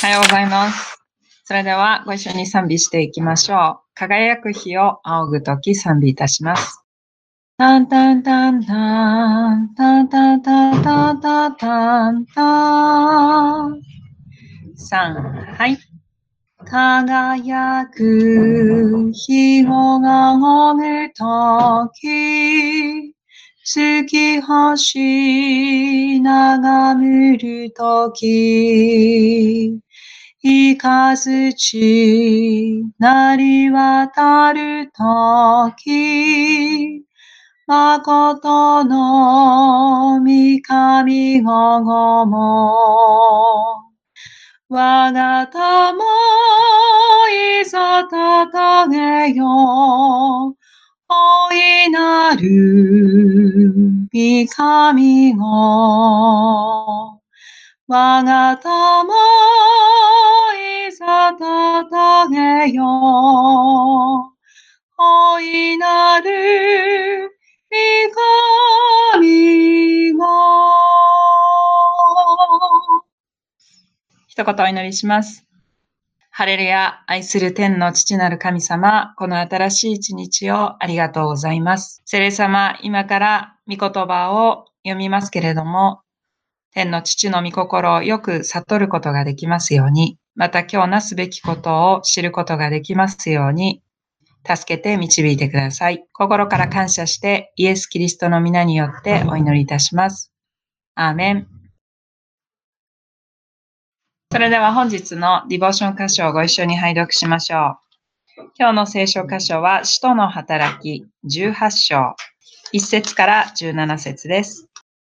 おはようございます。それではご一緒に賛美していきましょう。輝く日を仰ぐとき賛美いたします。タンタンタンタンタンタンタンタンタンタンタン3、はい。輝く日を仰ぐとき、月星眺めるとき、いかずちなりわたるとき、まことの御神ごごも、我が友いざたたげよ、大いなる御神ご。我が友いざたたげよ、大いなる御神ご。一言お祈りします。ハレルヤ、愛する天の父なる神様、この新しい一日をありがとうございます。聖霊様、今から御言葉を読みますけれども、天の父の御心をよく悟ることができますように、また今日なすべきことを知ることができますように、助けて導いてください。心から感謝してイエス・キリストの皆によってお祈りいたします。アーメン。それでは本日のディボーション箇所をご一緒に拝読しましょう。今日の聖書箇所は、使徒の働き18章、1節から17節です。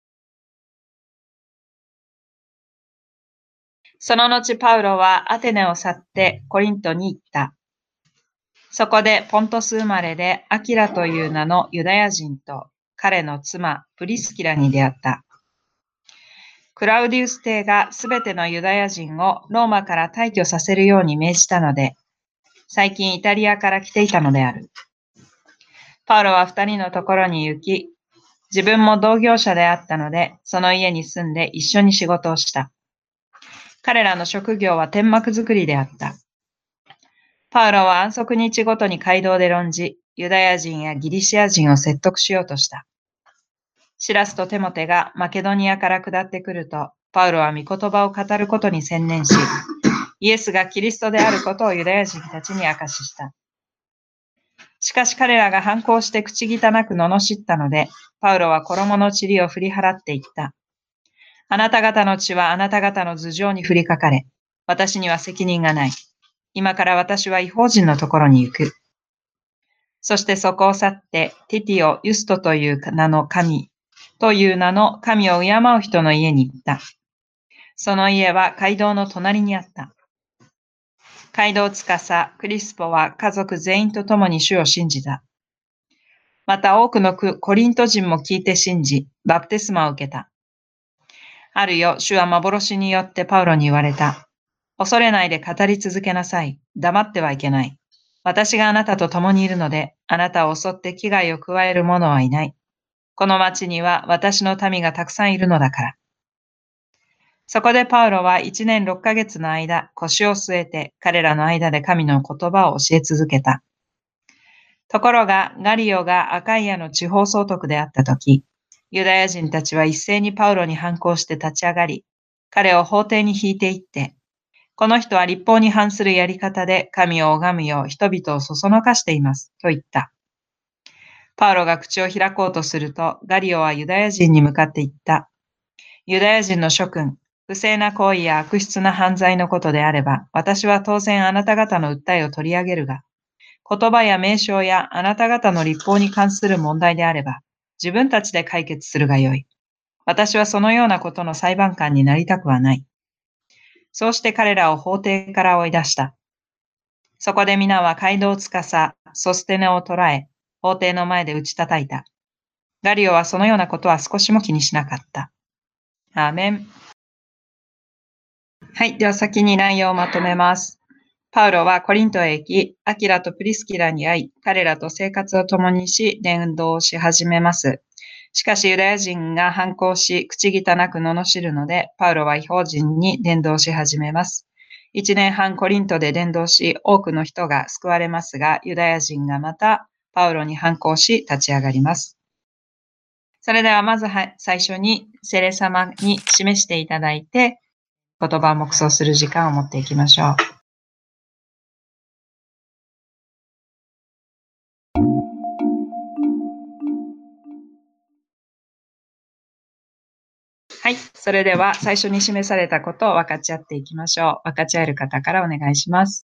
その後、パウロはアテネを去ってコリントに行った。そこでポントス生まれでアキラという名のユダヤ人と彼の妻プリスキラに出会った。クラウディウス帝がすべてのユダヤ人をローマから退去させるように命じたので、最近イタリアから来ていたのである。パウロは二人のところに行き、自分も同業者であったので、その家に住んで一緒に仕事をした。彼らの職業は天幕作りであった。パウロは安息日ごとに街道で論じ、ユダヤ人やギリシア人を説得しようとした。シラスとテモテがマケドニアから下ってくると、パウロは御言葉を語ることに専念し、イエスがキリストであることをユダヤ人たちに明かしした。しかし彼らが反抗して口汚く罵ったので、パウロは衣の塵を振り払っていった。あなた方の血はあなた方の頭上に降りかかれ、私には責任がない。今から私は異邦人のところに行く。そしてそこを去って、ティティオ・ユストという名の神を敬う人の家に行った。その家は街道の隣にあった。街道司クリスポは家族全員と共に主を信じた。また多くのコリント人も聞いて信じ、バプテスマを受けた。ある夜、主は幻によってパウロに言われた。恐れないで語り続けなさい。黙ってはいけない。私があなたと共にいるので、あなたを襲って危害を加える者はいない。この町には私の民がたくさんいるのだから。そこでパウロは1年6ヶ月の間、腰を据えて彼らの間で神の言葉を教え続けた。ところが、ガリオがアカイアの地方総督であったとき、ユダヤ人たちは一斉にパウロに反抗して立ち上がり、彼を法廷に引いていって、この人は律法に反するやり方で神を拝むよう人々をそそのかしています、と言った。パウロが口を開こうとすると、ガリオはユダヤ人に向かって言った。ユダヤ人の諸君、不正な行為や悪質な犯罪のことであれば、私は当然あなた方の訴えを取り上げるが、言葉や名称やあなた方の律法に関する問題であれば、自分たちで解決するがよい。私はそのようなことの裁判官になりたくはない。そうして彼らを法廷から追い出した。そこで皆は街道司、ソステネを捕らえ、法廷の前で打ち叩いた。ガリオはそのようなことは少しも気にしなかった。アーメン。はい。では先に内容をまとめます。パウロはコリントへ行き、アキラとプリスキラに会い、彼らと生活を共にし、伝道し始めます。しかしユダヤ人が反抗し、口汚く罵るので、パウロは異邦人に伝道し始めます。 1年半コリントで伝道し、多くの人が救われますが、ユダヤ人がまたパウロに反抗し立ち上がります。それではまず最初に聖霊様に示していただいて、言葉を黙想する時間を持っていきましょう。はい。それでは最初に示されたことを分かち合っていきましょう。分かち合える方からお願いします。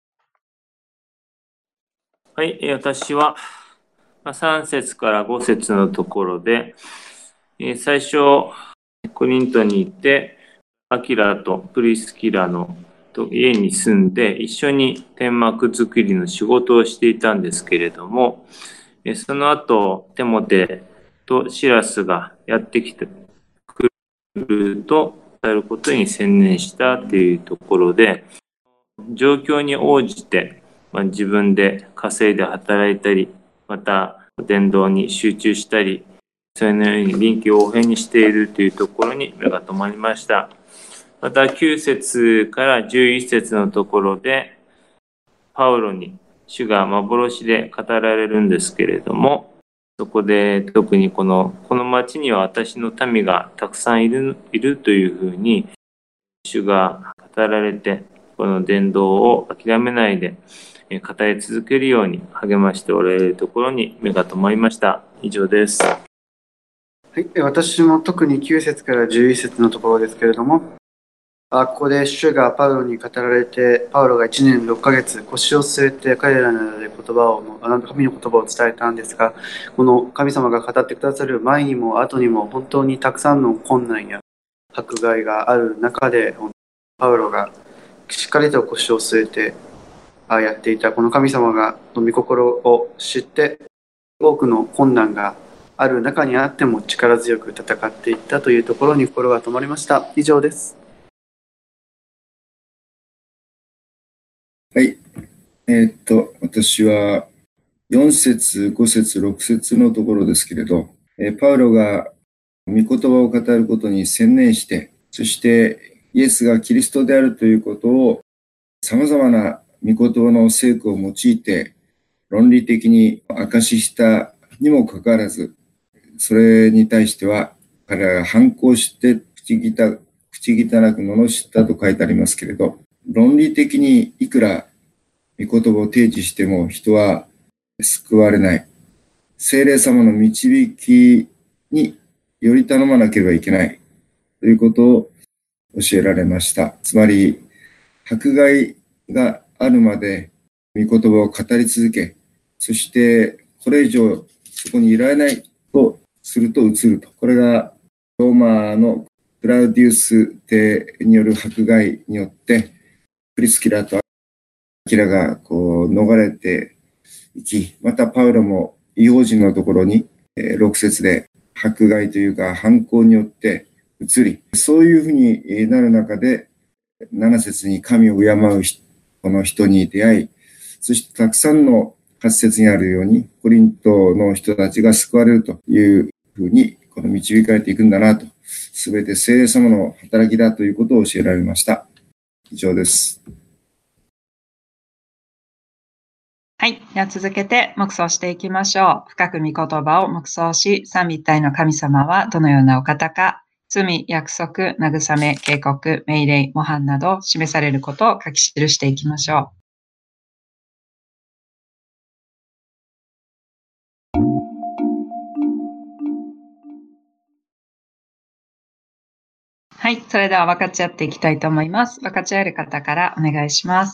はい。私は3節から5節のところで、最初、コリントに行って、アキラとプリスキラの家に住んで、一緒に天幕作りの仕事をしていたんですけれども、その後、テモテとシラスがやってきてくると、伝えることに専念したというところで、状況に応じて、自分で稼いで働いたり、また伝道に集中したり、そのように臨機応変にしているというところに目が留まりました。また9節から11節のところで、パウロに主が幻で語られるんですけれども、そこで特にこの町には私の民がたくさんいるというふうに主が語られて、この伝道を諦めないで語り続けるように励ましておられるところに目が留まりました。以上です。 はい、私も特に9節から11節のところですけれども、ここで主がパウロに語られて、パウロが1年6ヶ月腰を据えて彼らの間で神の言葉を伝えたんですが、この神様が語ってくださる前にも後にも本当にたくさんの困難や迫害がある中で、パウロがしっかりと腰を据えてやっていたこの神様の御心を知って、多くの困難がある中にあっても力強く戦っていったというところに心が止まりました。以上です。 はい。私は4節、5節、6節のところですけれど、パウロが御言葉を語ることに専念して、そしてイエスがキリストであるということを様々な御言葉の聖句を用いて論理的に証ししたにもかかわらず、それに対しては彼らが反抗して口汚く罵ったと書いてありますけれど、論理的にいくら御言葉を提示しても人は救われない。聖霊様の導きにより頼まなければいけないということを教えられました。つまり、迫害があるまで御言葉を語り続け、そしてこれ以上そこにいられないとすると移ると。これがローマのクラウディウス帝による迫害によって、プリスキラとアキラが逃れていき、またパウロも異邦人のところに6節で迫害というか反抗によって移り、そういうふうになる中で7節に神を敬うこの人に出会い、そしてたくさんの8節にあるようにコリントの人たちが救われるというふうに導かれていくんだなと、すべて聖霊様の働きだということを教えられました。以上です。 はい。では続けて黙想していきましょう。深く御言葉を黙想し、三位一体の神様はどのようなお方か、罪、約束、慰め、警告、命令、模範など示されることを書き記していきましょう。はい。それでは分かち合っていきたいと思います。分かち合える方からお願いします。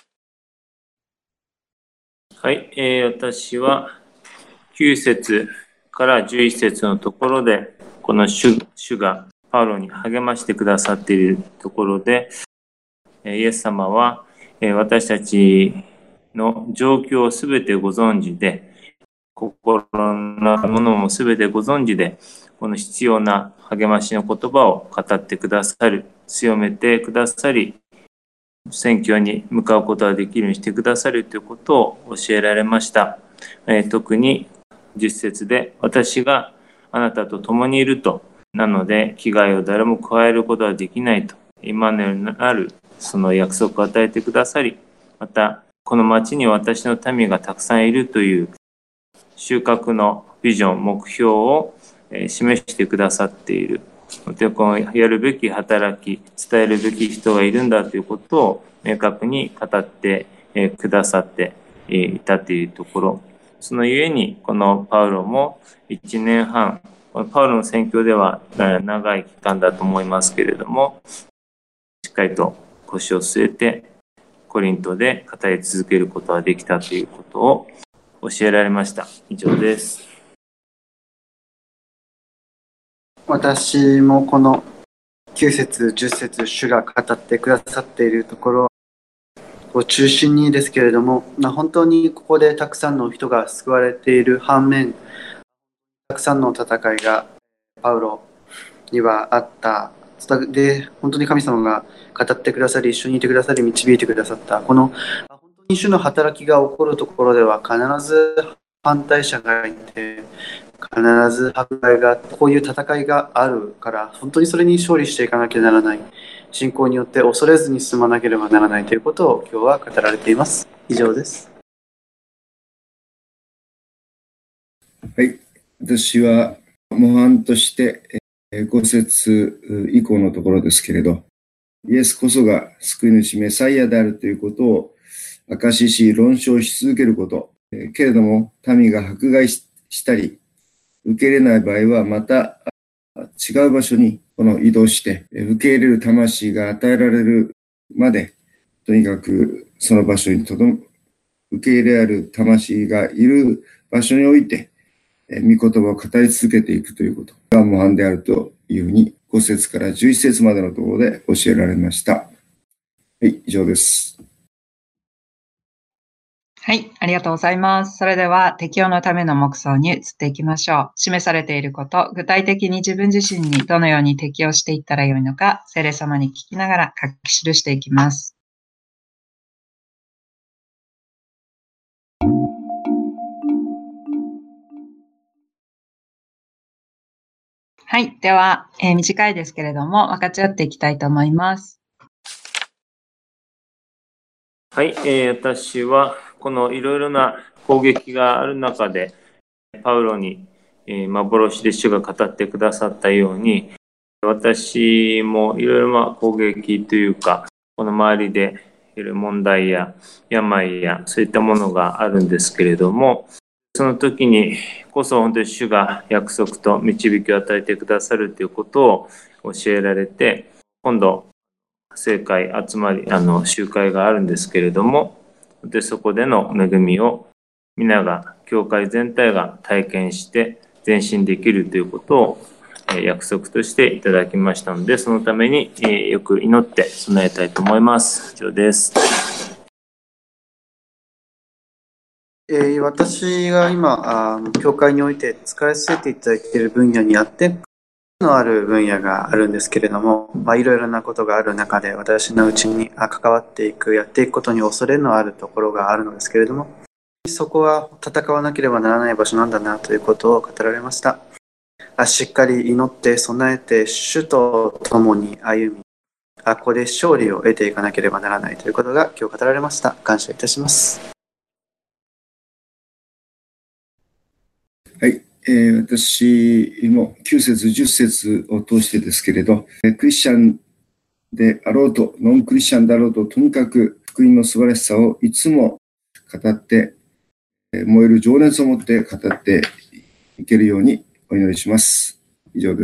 はい。私は9節から11節のところで、この主がパウロに励ましてくださっているところで、イエス様は私たちの状況をすべてご存知で、心のものもすべてご存知で、この必要な励ましの言葉を語ってくださる、強めてくださり、選挙に向かうことができるようにしてくださるということを教えられました。特に10節で、私があなたと共にいると、なので危害を誰も加えることはできないと、イマヌエルなるその約束を与えてくださり、またこの町に私の民がたくさんいるという収穫のビジョン、目標を示してくださっている。このやるべき働き、伝えるべき人がいるんだということを明確に語ってくださっていたというところ。そのゆえに、このパウロも1年半、パウロの宣教では長い期間だと思いますけれども、しっかりと腰を据えて、コリントで語り続けることができたということを教えられました。以上です。 私もこの9節、10節、主が語ってくださっているところを中心にですけれども、本当にここでたくさんの人が救われている反面、たくさんの戦いがパウロにはあった。で、本当に神様が語ってくださり、一緒にいてくださり、導いてくださった。この本当に主の働きが起こるところでは必ず反対者がいて、必ず迫害があって、こういう戦いがあるから、本当にそれに勝利していかなきゃならない。信仰によって恐れずに進まなければならないということを今日は語られています。以上です。 はい。私は模範として5節以降のところですけれど、イエスこそが救い主メサイアであるということを証しし論証し続けること。けれども民が迫害したり受け入れない場合はまた違う場所に移動して受け入れる魂が与えられるまで、とにかくその場所に受け入れられる魂がいる場所において御言葉を語り続けていくということが模範であるというふうに5節から11節までのところで教えられました。はい、以上です。 はい、ありがとうございます。それでは適用のための目想に移っていきましょう。示されていること、具体的に自分自身にどのように適用していったらよいのか、聖霊様に聞きながら書き記していきます。はい。では、短いですけれども、分かち合っていきたいと思います。 はい。私は、このいろいろな攻撃がある中で、パウロに、幻で主が語ってくださったように、私もいろいろな攻撃というか、この周りでいる問題や病やそういったものがあるんですけれども、その時にこそ本当に主が約束と導きを与えてくださるということを教えられて、今度聖会集まり集会があるんですけれども、でそこでの恵みを皆が教会全体が体験して前進できるということを約束としていただきましたので、そのためによく祈って備えたいと思います。以上です。 私が今、教会において使わせていただいている分野にあって、のある分野があるんですけれども、いろいろなことがある中で私のうちに関わっていく、やっていくことに恐れのあるところがあるのですけれども、そこは戦わなければならない場所なんだなということを語られました。しっかり祈って備えて主と共に歩み、ここで勝利を得ていかなければならないということが今日語られました。感謝いたします。 はい、私も9節10節を通してですけれど、クリスチャンであろうとノンクリスチャンであろうと、とにかく福音の素晴らしさをいつも語って燃える情熱を持って語っていけるようにお祈りします。以上です。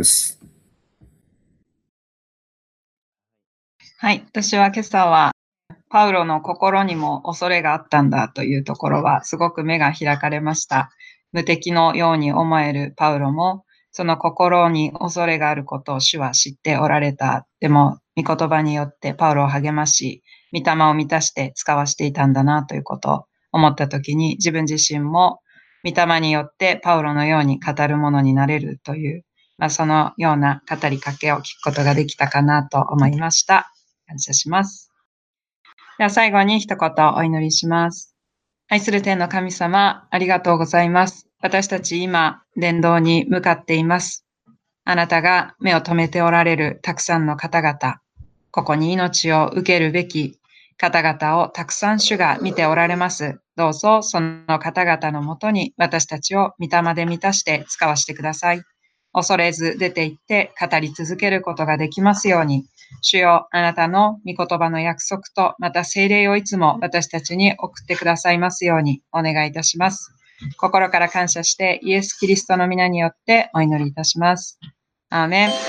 はい、私は今朝はパウロの心にも恐れがあったんだというところはすごく目が開かれました。無敵のように思えるパウロも、その心に恐れがあることを主は知っておられた。でも、御言葉によってパウロを励まし、御霊を満たして使わしていたんだなということを思ったときに、自分自身も御霊によってパウロのように語るものになれるという、そのような語りかけを聞くことができたかなと思いました。感謝します。では最後に一言お祈りします。愛する天の神様、ありがとうございます。私たち今、伝道に向かっています。あなたが目を留めておられるたくさんの方々、 ここに命を受けるべき方々をたくさん主が見ておられます。どうぞその方々のもとに私たちを御霊で満たして使わせてください。恐れず出て行って語り続けることができますように、主よ、あなたの御言葉の約束とまた聖霊をいつも私たちに送ってくださいますようにお願いいたします。心から感謝してイエス・キリストの皆によってお祈りいたします。アーメン。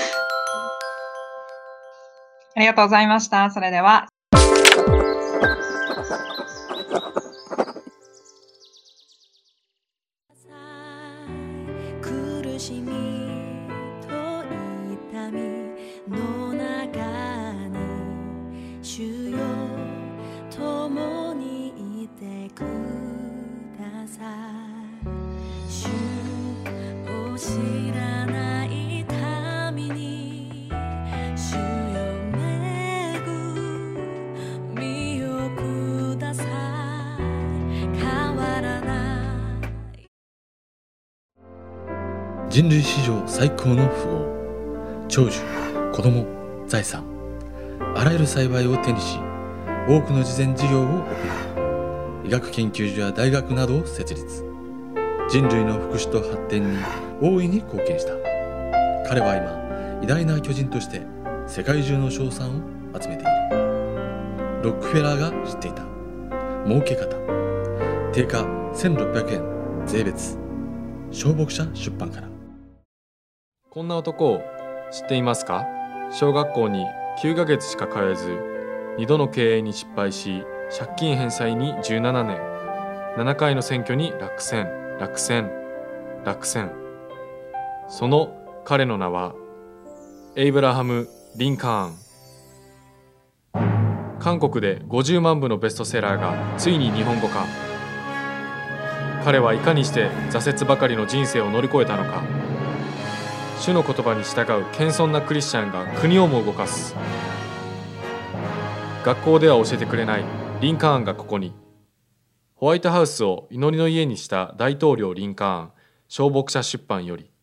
ありがとうございました。それでは。 苦しみと痛みの中に主よ共にいてください。主を知らない民に主よ恵みをください。変わらない人類史上最高の富豪、長寿、子供、財産、あらゆる幸いを手にし、多くの慈善事業を行い、医学研究所や大学などを設立。人類の福祉と発展に大いに貢献した。彼は今、偉大な巨人として世界中の称賛を集めている。ロックフェラーが知っていた儲け方。定価1600円税別。小牧社出版から。 こんな男を知っていますか？小学校に9ヶ月しか通えず、2度の経営に失敗し、借金返済に17年、7回の選挙に落選。その彼の名は、エイブラハム・リンカーン。韓国で50万部のベストセラーがついに日本語化。彼はいかにして挫折ばかりの人生を乗り越えたのか。主の言葉に従う謙遜なクリスチャンが国をも動かす。学校では教えてくれないリンカーンがここに。ホワイトハウスを祈りの家にした大統領リンカーン、小牧社出版より。